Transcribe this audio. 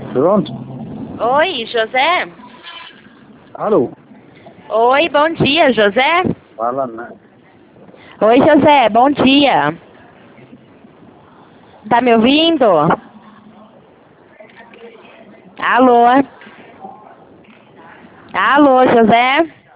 Pronto? Oi, José? Alô? Oi, bom dia, José? Fala, né? Oi, José, bom dia. Tá me ouvindo? Alô? Alô, José?